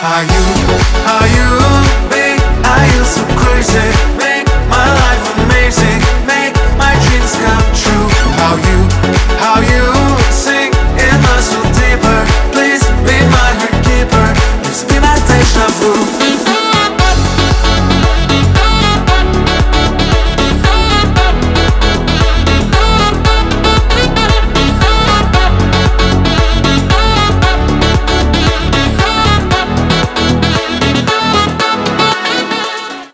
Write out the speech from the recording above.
Are you big? Are you so crazy? Make my life amazing, make my dreams come true. How you sing in us so deeper. Please be my heart keeper, please be my deja vu.